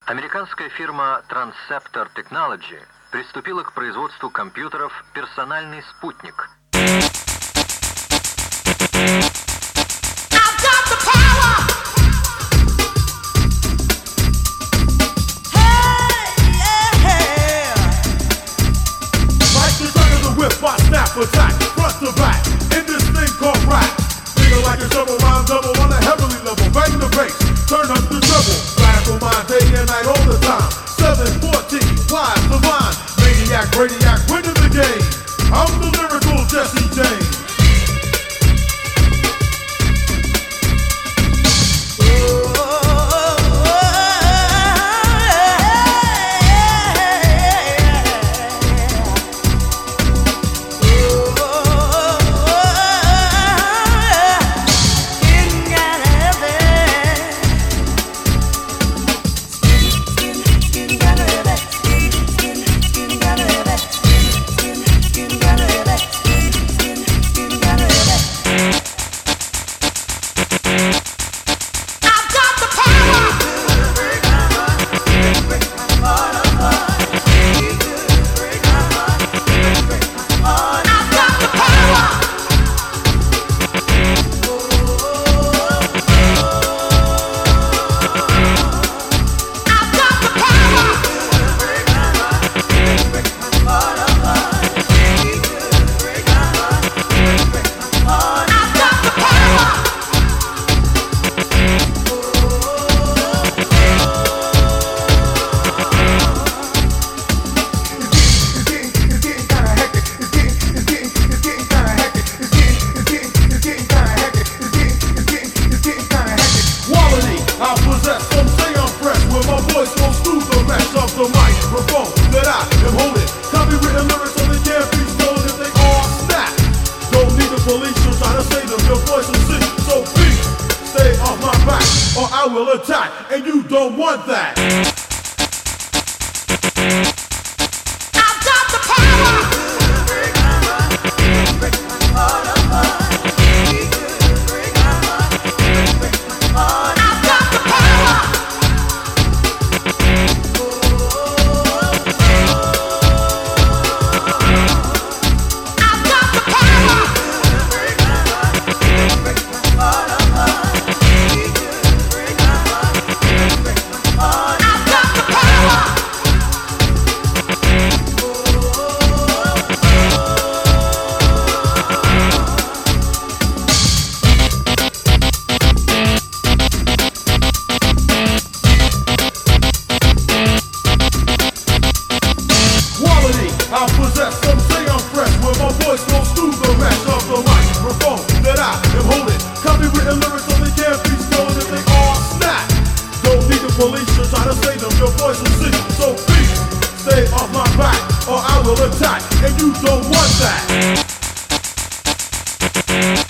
Американская фирма Transceptor Technology приступила к производству компьютеров «Персональный спутник». Attack, front to back, in this thing called rap. Feel like a double rhyme double on a heavenly level. Bang the bass, turn up the treble. Radical mind day and night all the time. 714, wise, divine. Maniac, radiac, winning the game. I'm the lyrical Jesse James. The microphone that I am holding. Copywritten lyrics only can't be stolen if they all snap. Don't need the police to try to save them. Your voice will sing. So please stay off my back or I will attack. And you don't want that. I've got the power. I possess, some say I'm fresh, where my voice goes through the rest of the microphone that I am holding. Copywritten lyrics only can't be stolen if they all snap. Don't need the police to try to save them, your voice will sing. So please, stay off my back, or I will attack, and you don't want that.